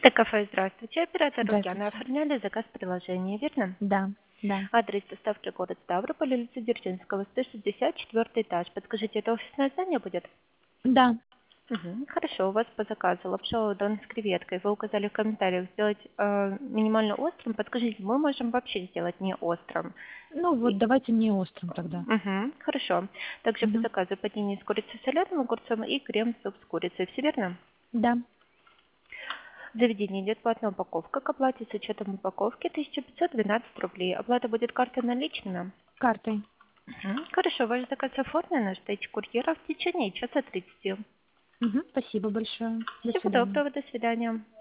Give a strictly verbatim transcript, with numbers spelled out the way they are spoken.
Так, кафе, здравствуйте. Оператор Ульяна. Здравствуйте. Оформляли заказ приложения, верно? Да, да, Адрес доставки город Ставрополь, улица Дзержинского, сто шестьдесят четвёртый этаж. Подскажите, это офисное здание будет? да. Мгм. Хорошо, у вас по заказу лапша удон с креветкой. Вы указали в комментариях сделать э, минимально острым. Подскажите, мы можем вообще сделать не острым. Ну вот И- давайте не острым тогда. Мгм. Хорошо. Также по Мгм. заказу патини с курицей соленым огурцом и крем-суп с курицей. Все верно? Да, В заведении идет платная упаковка. К оплате с учетом упаковки тысяча пятьсот двенадцать рублей. Оплата будет картой наличными. картой. Мгм. Хорошо, ваш заказ оформлен. Ждите курьера в течение часа тридцати. Мгм. Спасибо большое. До Всего свидания. доброго, до свидания.